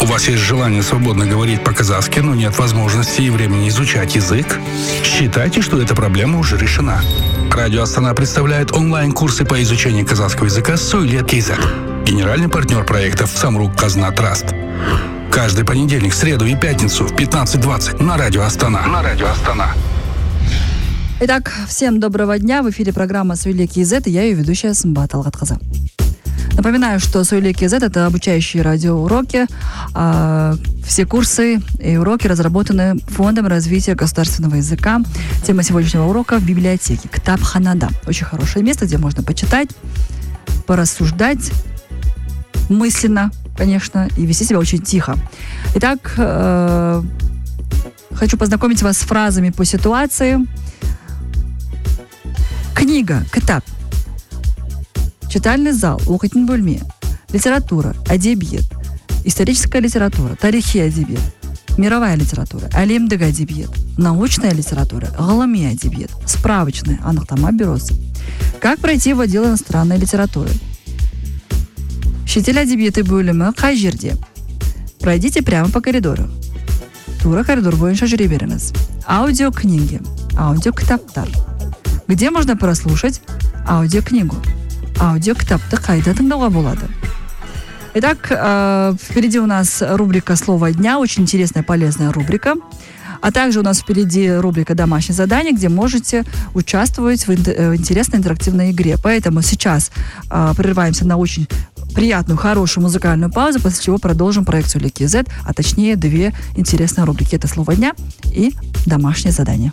вас есть желание свободно говорить по-казахски, но нет возможности и времени изучать язык? Считайте, что эта проблема уже решена. Радио Астана представляет онлайн-курсы по изучению казахского языка «Сөйлет КЗ». Генеральный партнер проектов «Самрук Казна Траст». Каждый понедельник, среду и пятницу в 15:20 на Радио Астана. Итак, всем доброго дня. В эфире программа «Сөйлет КЗ» и я ее ведущая Сымбат Алгатқызы. Напоминаю, что «Сөйлет КЗ» — это обучающие радиоуроки. Все курсы и уроки разработаны Фондом развития государственного языка. Тема сегодняшнего урока в библиотеке Кітапханада. Очень хорошее место, где можно почитать, порассуждать мысленно, конечно, и вести себя очень тихо. Итак, хочу познакомить вас с фразами по ситуации. Книга, кітап. Читальный зал, оқитын бөлме. Литература, әдебиет. Историческая литература, тарихи әдебиет. Мировая литература, әлемдік әдебиет. Научная литература, ғылыми әдебиет. Справочная, анықтама бюросы. Как пройти в отдел иностранной литературы? Шетел әдебиеті бөлімі қай жерде? Пройдите прямо по коридору. Тура коридор бойынша жүре беріңіз. Аудиокниги, аудиокітаптар. Где можно прослушать аудиокнигу? Аудиокітапты қайда тыңдауға болады? Итак, впереди у нас рубрика «Слово дня», очень интересная, полезная рубрика. А также у нас впереди рубрика «Домашнее задание», где можете участвовать в интересной интерактивной игре. Поэтому сейчас прерываемся на очень приятную, хорошую музыкальную паузу, после чего продолжим проект «Сөйлет КЗ», а точнее две интересные рубрики. Это «Слово дня» и «Домашнее задание».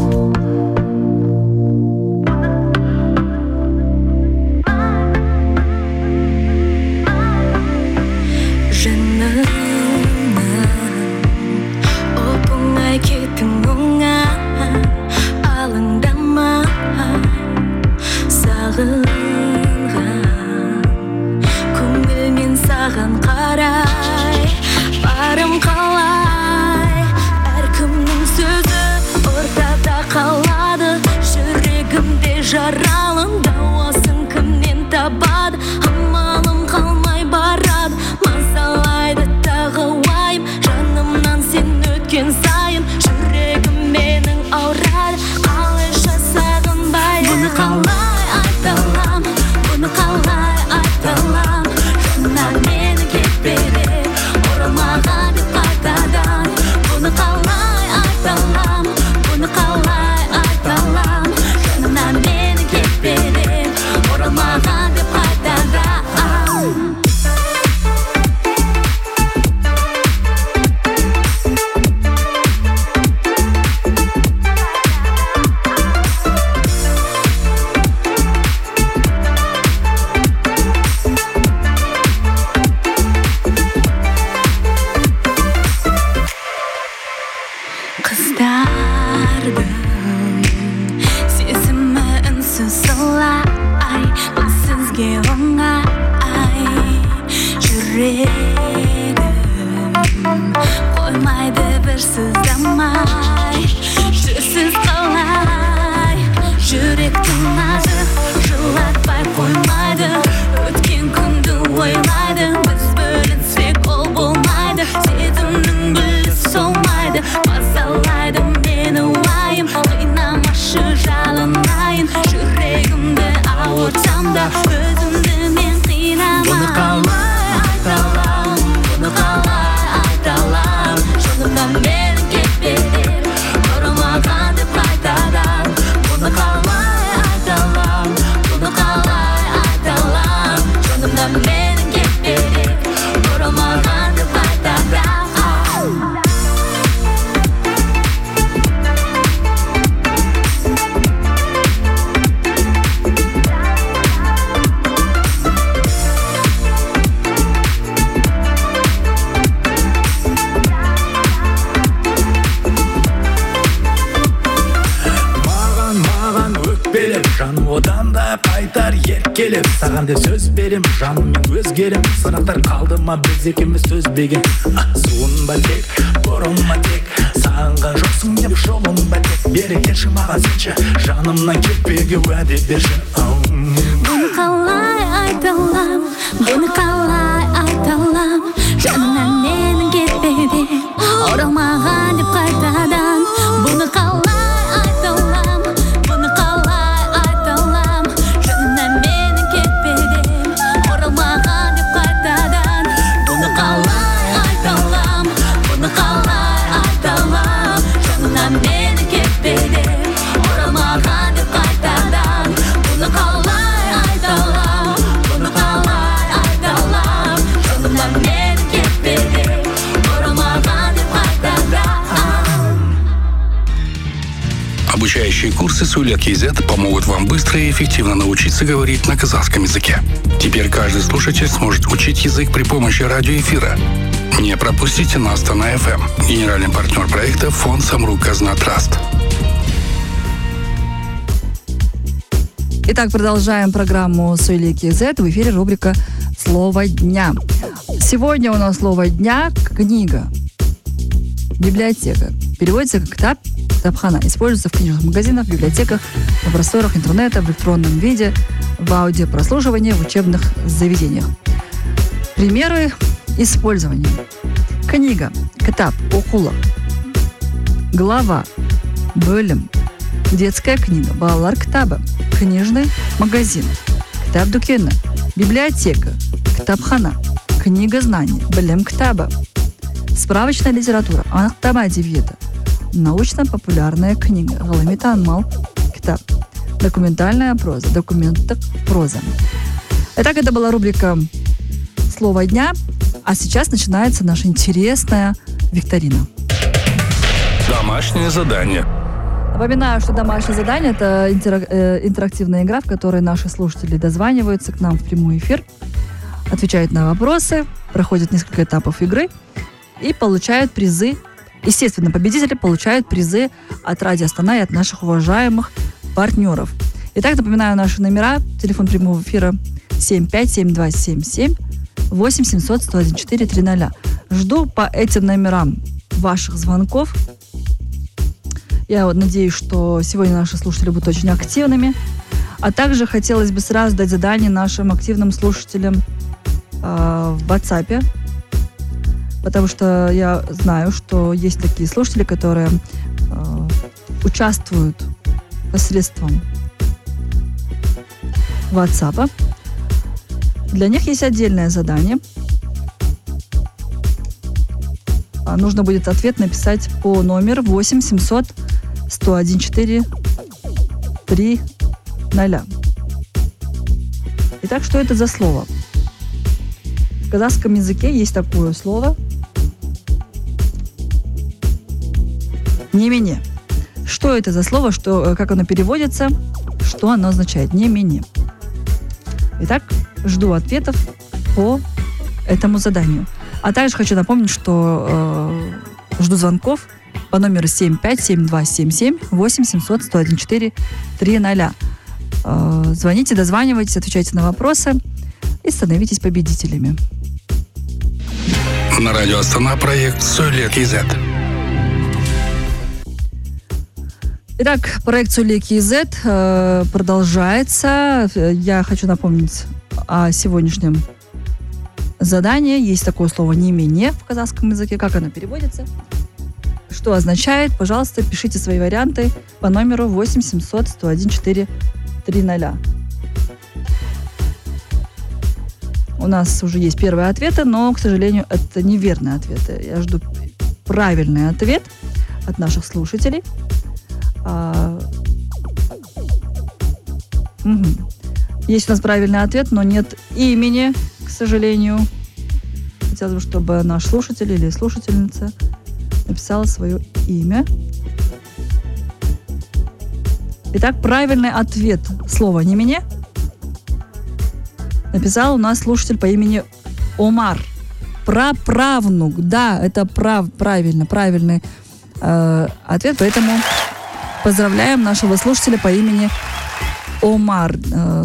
Саған деп сөз берем, жаныммен өзгерем. Сұрақтар қалды ма біз екеуміз төзбеген. Суынба тек, бұрылма тек, сағынған жоқсың деп жолынба тек. Бері келші маған сенші, жанымнан кетпеуге уәде берші. Бұны қалай айталам, бұны қалай айталам, жанымнан менің Курсы Суйлет КЗ помогут вам быстро и эффективно научиться говорить на казахском языке. Теперь каждый слушатель сможет учить язык при помощи радиоэфира. Не пропустите на Астана ФМ. Генеральный партнер проекта фонд Самрук Казна Траст. Итак, продолжаем программу Сөйле КЗ. В эфире рубрика «Слово дня». Сегодня у нас слово дня – книга, библиотека. Переводится как «китап», «китапхана». Используется в книжных магазинах, библиотеках, на просторах интернета, в электронном виде, в аудиопрослушивании, в учебных заведениях. Примеры использования. Книга, китап, окулак. Глава, бөлім. Детская книга, балалар кітабы. Книжный магазин, кітап дүкені. Библиотека, кітапхана. Книга знаний, білім кітабы. Справочная литература, анықтама әдебиеті. Научно-популярная книга, ғылыми танымал кітап. Документальная проза, документтық проза. Итак, это была рубрика «Слово дня», а сейчас начинается наша интересная викторина. Домашнее задание. Напоминаю, что домашнее задание – это интерактивная игра, в которой наши слушатели дозваниваются к нам в прямой эфир, отвечают на вопросы, проходят несколько этапов игры и получают призы. Естественно, победители получают призы от Радио Астана и от наших уважаемых партнеров. Итак, напоминаю наши номера. Телефон прямого эфира 757277 8700 114 300. Жду по этим номерам ваших звонков. Я надеюсь, что сегодня наши слушатели будут очень активными. А также хотелось бы сразу дать задание нашим активным слушателям в WhatsApp. Потому что я знаю, что есть такие слушатели, которые участвуют посредством WhatsApp. Для них есть отдельное задание. Нужно будет ответ написать по номеру 8 700 114 300. Итак, что это за слово? В казахском языке есть такое слово «не-мене». Что это за слово, как оно переводится, что оно означает «не-мене». Итак, жду ответов по этому заданию. А также хочу напомнить, что жду звонков по номеру 757277 8700 114 300. Звоните, дозванивайтесь, отвечайте на вопросы и становитесь победителями. На радио Астана проект «Сөйле КЗ». Итак, проект «Сөйле КЗ» продолжается. Я хочу напомнить о сегодняшнем задании. Есть такое слово «не-мене» в казахском языке. Как оно переводится? Что означает? Пожалуйста, пишите свои варианты по номеру 8 700 114 300. У нас уже есть первые ответы, но, к сожалению, это неверные ответы. Я жду правильный ответ от наших слушателей. Есть у нас правильный ответ, но нет имени, к сожалению. Хотелось бы, чтобы наш слушатель или слушательница написала свое имя. Итак, правильный ответ слова «не-мене» написал у нас слушатель по имени Омар. Праправнук. Да, это правильный ответ, поэтому поздравляем нашего слушателя по имени Омар.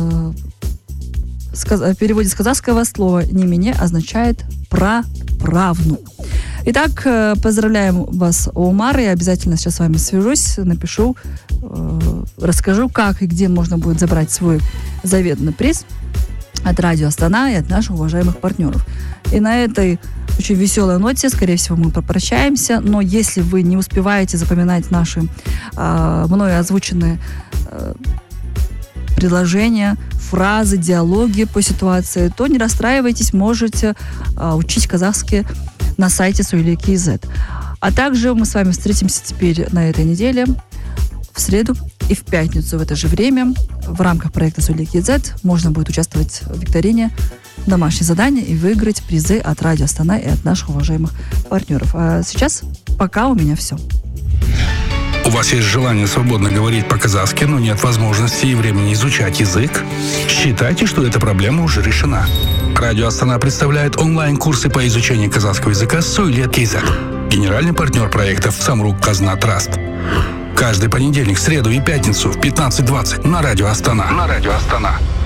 В переводе с казахского слова «не-мене» означает праправнук. Итак, поздравляем вас, Омар. Я обязательно сейчас с вами свяжусь, напишу, расскажу, как и где можно будет забрать свой заветный приз от Радио Астана и от наших уважаемых партнеров. И на этой очень веселой ноте, скорее всего, мы попрощаемся. Но если вы не успеваете запоминать наши мною озвученные предложения, фразы, диалоги по ситуации, то не расстраивайтесь, можете учить казахский на сайте Сөйле КЗ. А также мы с вами встретимся теперь на этой неделе в среду и в пятницу в это же время. В рамках проекта Сөйле КЗ можно будет участвовать в викторине «Домашнее задание» и выиграть призы от Радио Астана и от наших уважаемых партнеров. А сейчас пока у меня все. вас есть желание свободно говорить по-казахски, но нет возможности и времени изучать язык? Считайте, что эта проблема уже решена. Радио Астана представляет онлайн-курсы по изучению казахского языка Сөйлет.kz. Генеральный партнер проектов Самрук Казна Траст. Каждый понедельник, среду и пятницу в 15:20 на Радио Астана.